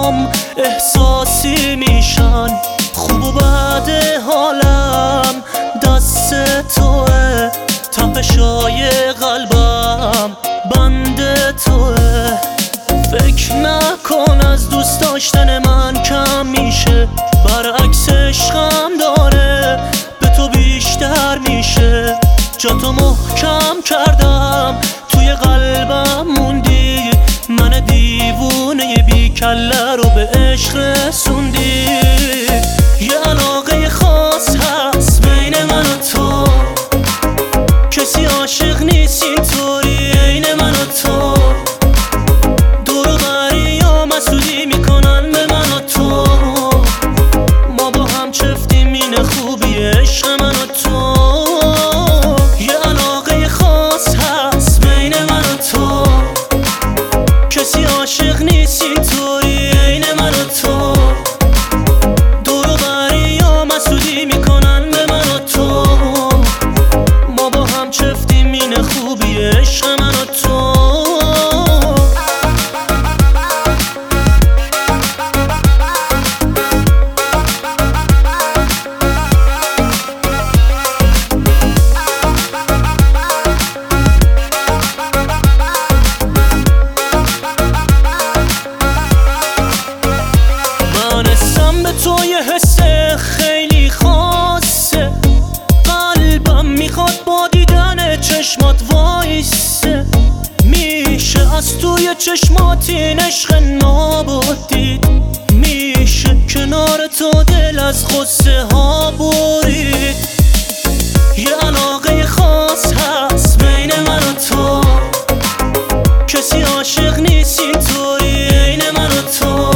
برام احساسی میشن. خوب و بد حالم دست توه، تپشای قلبم بند توه. فکر نکن از دوست داشتن من کم میشه، برعکس عشقم داره به تو بیشتر میشه. جاتو محکم کردم توی قلبم موندی، من دیوونه بی کله رو به عشق رسوندی. یه علاقه خاص هست بین من و تو، کسی عاشق نیست اینطوری عین من و تو. دور و بریا مسئولی میکنن به من و تو، ما با هم چفتیم این خوبی عشق من و تو. یه علاقه خاص هست بین من و تو، کسی عاشق نیست اینطوری عین من و تو. دور و بریا مسئولی میکنن به من و تو، ما با هم چفتیم این خوبی عشق من و تو. تو یه حس خیلی خاصه، قلبم میخواد با دیدن چشمات وایسه. میشه از توی چشمات این عشق نابود دید، میشه کنار تو دل از غصه ها برید. یه علاقه خاص هست بین من و تو، کسی عاشق نیست اینطوری عین من و تو.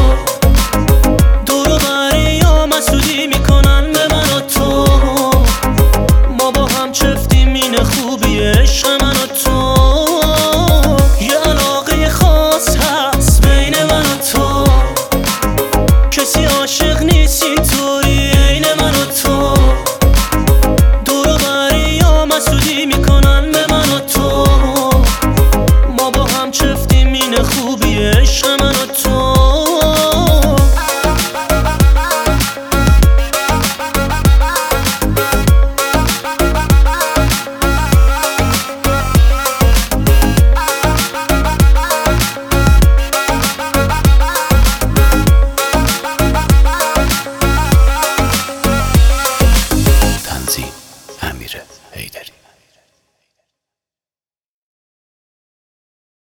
مسئولی میکنن به من و تو، ما با هم چفتیم این خوبی عشق من و تو. یه علاقه خاص هست بین من و تو، کسی عاشق نیست اینطوری عین من و تو. دور و بریا مسئولی میکنن به من و تو، ما با هم چفتیم این خوبی عشق من و تو. امیر حیدری.